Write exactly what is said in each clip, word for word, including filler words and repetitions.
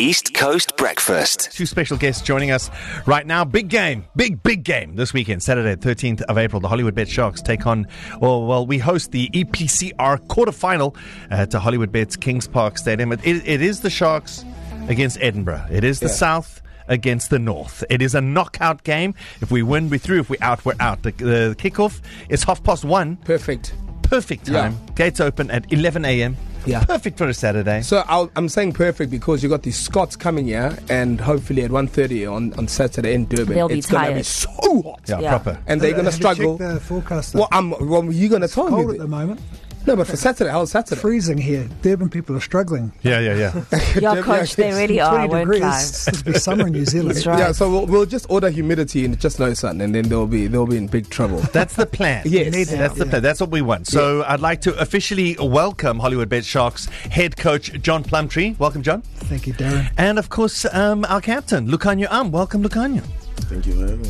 East Coast Breakfast. Two special guests joining us right now. Big game, big, big game this weekend, Saturday, thirteenth of April. The Hollywood Bet Sharks take on, well, well we host the E P C R quarterfinal at Hollywood Bet's Kings Park Stadium. It, it is the Sharks against Edinburgh. It is the yeah. South against the North. It is a knockout game. If we win, we're through. If we're out, we're out. The, the kickoff is half past one. Perfect. Perfect time. Yeah. Gates open at eleven a.m. Yeah. Perfect for a Saturday. So I'll, I'm saying perfect because you got these Scots coming here, and hopefully at one thirty on, on Saturday in Durban, they'll be it's tired. Gonna be so hot. Yeah, yeah. proper. And they're uh, going to struggle. Check the forecast. Well, I'm, well, you're going to tell me. Cold at the moment. No, but for Saturday, how's Saturday? Freezing here. Durban people are struggling. Yeah, yeah, yeah. Your coach, they really are. twenty degrees. It'll be summer in New Zealand. That's right. Yeah, so we'll, we'll just order humidity and just no sun, and then they'll be they'll be in big trouble. That's the plan. Yes, yeah, that's the plan. That's what we want. So yeah. I'd like to officially welcome Hollywood Bet Sharks head coach John Plumtree. Welcome, John. Thank you, Darren. And of course, um, our captain Lukhanyo Am. Welcome, Lukhanyo. Thank you very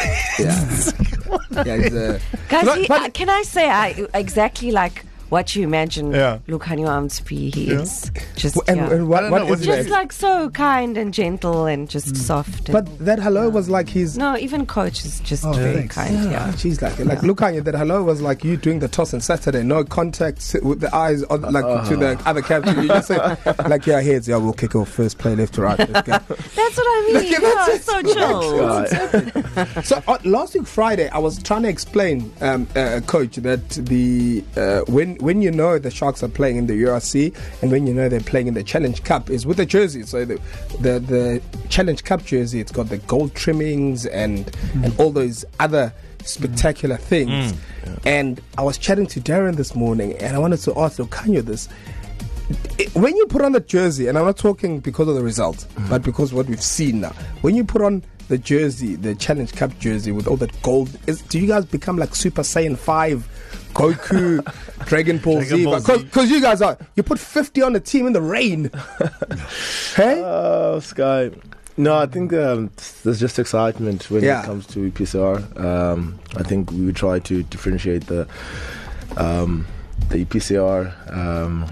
much. yeah. yeah uh, Guys, but, he, but, uh, can I say I, exactly like what you imagine yeah. Lukhanyo Am to be? He yeah. is just and, yeah. and what, what is just that? like so kind and gentle and just mm. soft. And, but that hello was like his. No, even coach is just oh, very thanks. kind. Yeah, yeah. she's like like yeah. Lukhanyo. That hello was like you doing the toss on Saturday. No contact with the eyes, on, like uh, to the other captain. You just say like yeah, heads. Yeah, we'll kick off first play left to right. Let's go. That's what I mean. Like, yeah, that's oh, so chill. So uh, last week Friday, I was trying to explain, um, uh, coach, that the uh, when when you know the Sharks are playing in the U R C and when you know they're playing in the Challenge Cup is with the jersey. So the the, the Challenge Cup jersey, it's got the gold trimmings and mm. and all those other spectacular mm. things. Mm. Yeah. And I was chatting to Darren this morning, and I wanted to ask Lukhanyo this. It, when you put on the jersey, and I'm not talking because of the result, mm. but because of what we've seen now, when you put on the jersey, the Challenge Cup jersey with all that gold, is, do you guys become like Super Saiyan five, Goku, Dragon Ball Z? Because you guys are, you put fifty on the team in the rain. Hey? Oh, uh, Sky. No, I think um, there's just excitement when yeah. it comes to E P C R. Um, I think we try to differentiate the um, the E P C R, um,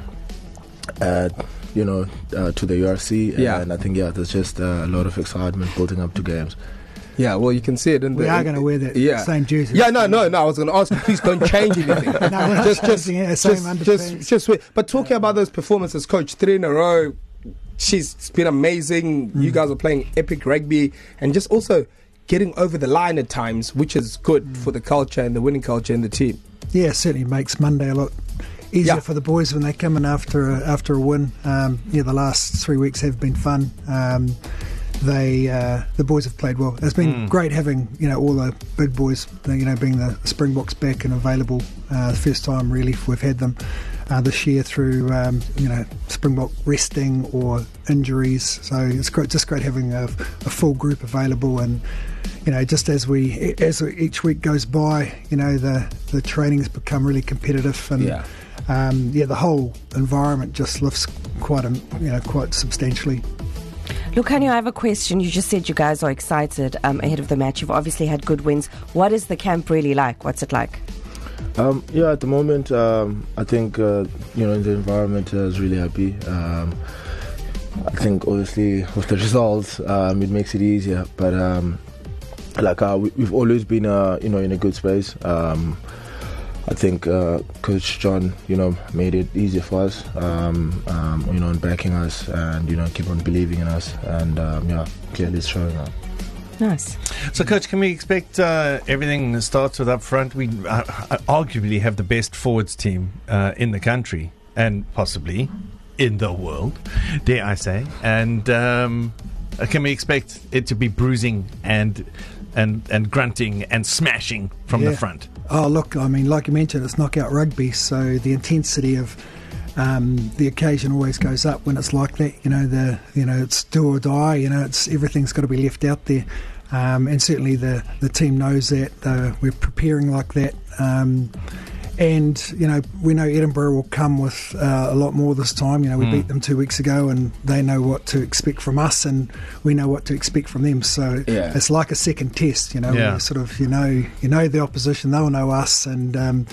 uh, you know, uh, to the U R C. Yeah. And I think, yeah, there's just uh, a lot of excitement building up to games. Yeah, well, you can see it in the... We are going to wear the yeah. same jersey. Yeah, no, no, no. I was going to ask you, please don't change anything. no, we're not just, just, changing it, just, same just, just wait. But talking about those performances, coach, three in a row, she's been amazing. Mm. You guys are playing epic rugby and just also getting over the line at times, which is good mm. for the culture and the winning culture in the team. Yeah, certainly makes Monday a lot easier yeah. for the boys when they come in after a, after a win. Um, yeah, the last three weeks have been fun. Um, They, uh, the boys have played well. It's been mm. great having, you know, all the big boys, you know, being the Springboks back and available. Uh, the first time really we've had them uh, this year through, um, you know, Springbok resting or injuries. So it's great, just great having a, a full group available. And you know, just as we as each week goes by, you know, the the training's become really competitive and. Yeah. Um, yeah, the whole environment just lifts quite, a, you know, quite substantially. Lukhanyo, I have a question. You just said you guys are excited um, ahead of the match. You've obviously had good wins. What is the camp really like? What's it like? Um, yeah, at the moment, um, I think, uh, you know, the environment is really happy. Um, I think, obviously, with the results, um, it makes it easier. But, um, like, uh, we, we've always been, uh, you know, in a good space. Um, I think uh, Coach John, you know, made it easier for us, um, um, you know, in backing us and, you know, keep on believing in us. And, um, yeah, clearly it's showing up. Nice. So, Coach, can we expect uh, everything starts with up front? We uh, arguably have the best forwards team uh, in the country and possibly in the world, dare I say. And um, can we expect it to be bruising and and, and grunting and smashing from yeah. the front? Oh, look, I mean, like you mentioned, it's knockout rugby, so the intensity of um, the occasion always goes up when it's like that. You know, the you know it's do or die. You know, it's everything's got to be left out there, um, and certainly the, the team knows that. Uh, we're preparing like that, um, and you know we know Edinburgh will come with uh, a lot more this time. You know, we mm. beat them two weeks ago, and they know what to expect from us, and we know what to expect from them. So yeah. it's like a second test. You know, yeah. we sort of you know you know the opposition, they'll know us, and um,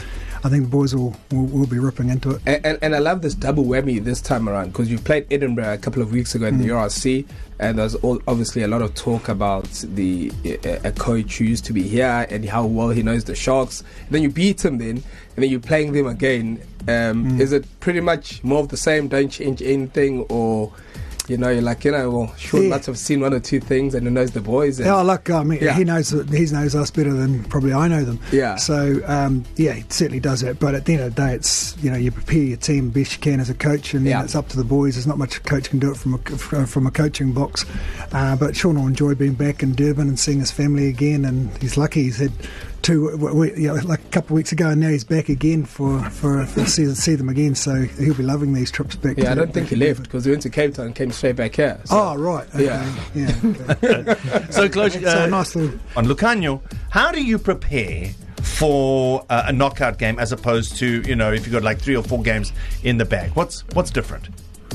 I think the boys will, will, will be ripping into it. And, and, and I love this double whammy this time around because you played Edinburgh a couple of weeks ago in mm. the U R C, and there's all, obviously a lot of talk about the a, a coach who used to be here and how well he knows the Sharks. And then you beat him then, and then you're playing them again. Um, mm. Is it pretty much more of the same? Don't change anything, or you know, you're like, you know, well, sure, yeah. must have seen one or two things and he knows the boys. And, yeah, look, I mean, yeah. he knows he knows us better than probably I know them. Yeah. So, um, yeah, he certainly does that. But at the end of the day, it's, you know, you prepare your team best you can as a coach, and then yeah. it's up to the boys. There's not much a coach can do it from a, from a coaching box. Uh, but Sean will enjoy being back in Durban and seeing his family again, and he's lucky he's had two, we, you know, like a couple of weeks ago, and now he's back again for, for, for see, see them again. So he'll be loving these trips back. Yeah, to I don't think he left because he went to Cape Town and came straight back here. So. Oh, right. Okay. Yeah. yeah okay. So, Coach, so uh, nice little... on Lucanio, how do you prepare for uh, a knockout game as opposed to, you know, if you've got like three or four games in the bag? What's what's different?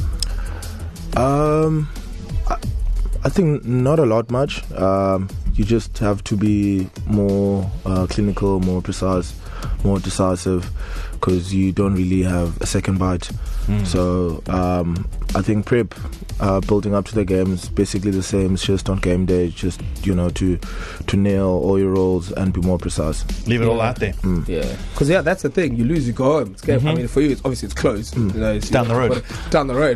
Um, I, I think not a lot much. Um, you just have to be more uh, clinical, more precise, more decisive, because you don't really have a second bite. Mm. So um, I think prep, uh, building up to the game is basically the same. It's just on game day, just, you know, to to nail all your roles and be more precise. Leave it yeah. all out there. Mm. Yeah, because yeah, that's the thing. You lose, you go home. It's game. Mm-hmm. I mean, for you, it's obviously it's close. Mm. You know, it's down the road. But down the road.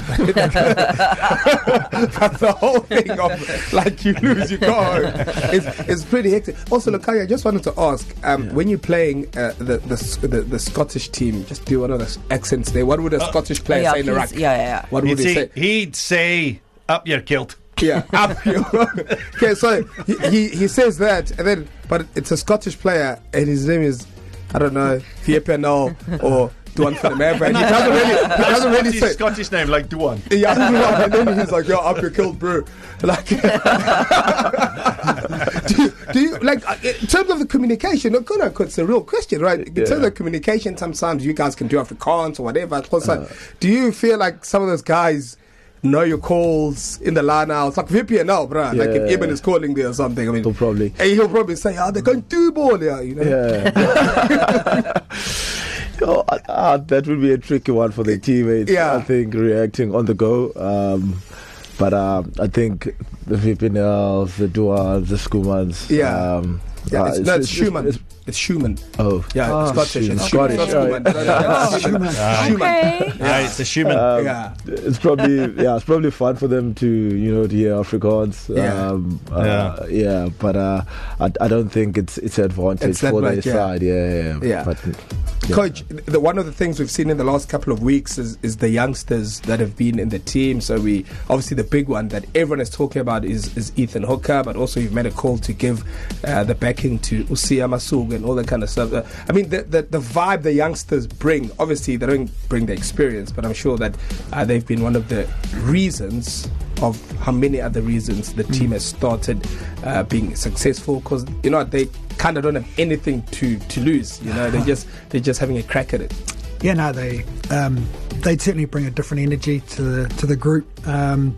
But the whole thing of like you lose, you go home. It's, it's pretty hectic. Also, look, I just wanted to ask, um, yeah. when you're playing uh, the, the the the Scottish team, just do one of the accents there. What would a uh, Scottish player yeah, say in the ruck? Yeah, yeah, yeah. What would he'd he say, say? He'd say, "Up your kilt." Yeah, up your. Okay, so he, he he says that, and then but it's a Scottish player, and his name is, I don't know, Fiepenal or Duan for the Maverick. And he doesn't really, he doesn't really Scottish, say Scottish name like Duan. Yeah, Duan, and then he's like, "Yo, up your kilt, bro." Like, do, you, do you like uh, in terms of the communication? Look, you know, it's a real question, right? In yeah. terms of communication, sometimes you guys can do Afrikaans or whatever. Uh, do you feel like some of those guys know your calls in the line now? It's like V P N now, bro. Yeah. Like if Ibn is calling there or something, I mean, he'll probably, and he'll probably say, "Ah, oh, they're going to ball here," you know. Yeah. oh, uh, that would be a tricky one for the teammates. Yeah. I think reacting on the go. Um, but uh, I think the V P Ns, the Duans, the Skumans. Yeah. Um, yeah, uh, it's, it's, no, it's, it's Schumann. It's, It's Schumann. Oh, yeah, oh, it's Scottish. It's Scottish. Scottish. Schumann. No, no, no, Oh, Schumann. Schumann. Schumann. Okay. Yeah, it's the Schumann. Um, Yeah. It's probably yeah, it's probably fun for them to, you know, to hear Afrikaans. Yeah. Um, uh, Yeah. yeah, but uh, I, I don't think it's it's an advantage It's that for their much, yeah. side. Yeah, yeah. Yeah. But, yeah. Coach, the, one of the things we've seen in the last couple of weeks is, is the youngsters that have been in the team. So we obviously the big one that everyone is talking about is, is Ethan Hooker, but also you've made a call to give uh, the backing to Usia Masuga and all that kind of stuff. Uh, I mean, the, the the vibe the youngsters bring. Obviously, they don't bring the experience, but I'm sure that uh, they've been one of the reasons of how many other reasons the team has started uh, being successful. Because you know they kind of don't have anything to, to lose. You know, they just they're just having a crack at it. Yeah, no, they um, they certainly bring a different energy to the to the group, um,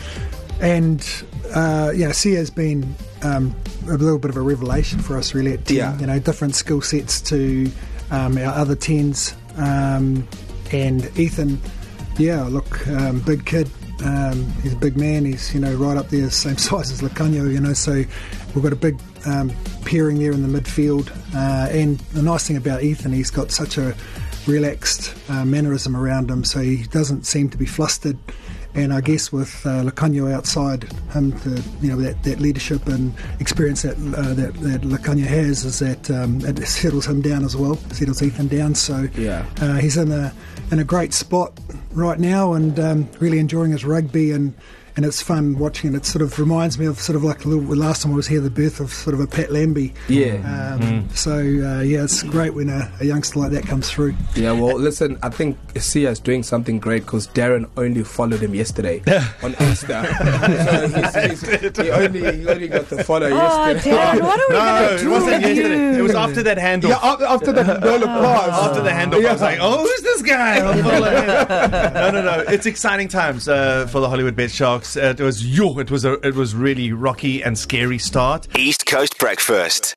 and uh, yeah, Sia's been um, a little bit of a revelation for us, really. At ten, Yeah. you know, different skill sets to um, our other tens, um, and Ethan, yeah, look, um, big kid. Um, he's a big man. He's, you know, right up there, same size as Lucanio, you know. So we've got a big um, pairing there in the midfield. Uh, and the nice thing about Ethan, he's got such a relaxed uh, mannerism around him, so he doesn't seem to be flustered. And I guess with uh, Lucanio outside him, the, you know, that, that leadership and experience that uh, that, that Lucanio has is that um, it settles him down as well, settles Ethan down. So Yeah. uh, he's in a in a great spot right now, and um, really enjoying his rugby, and, and it's fun watching it. It sort of reminds me of sort of like a little, last time I was here, the birth of sort of a Pat Lambie. Yeah. Um, Mm. So uh, yeah, it's great when a, a youngster like that comes through. Yeah, well, listen, I think Sia is doing something great because Darren only followed him yesterday on Insta. So he's, he's, he, only, he only got the follow Oh, yesterday. Darren, what are we No, going to it do wasn't with yesterday. you? It was after that handoff. Yeah, after, after the no applause. After the handoff, I was like, "Oh, who's this guy?" I'll follow him. no, no, no. It's exciting times uh, for the Hollywood Bet Sharks. Uh, it was yo. It was a. It was really rocky and scary start. East Coast Breakfast.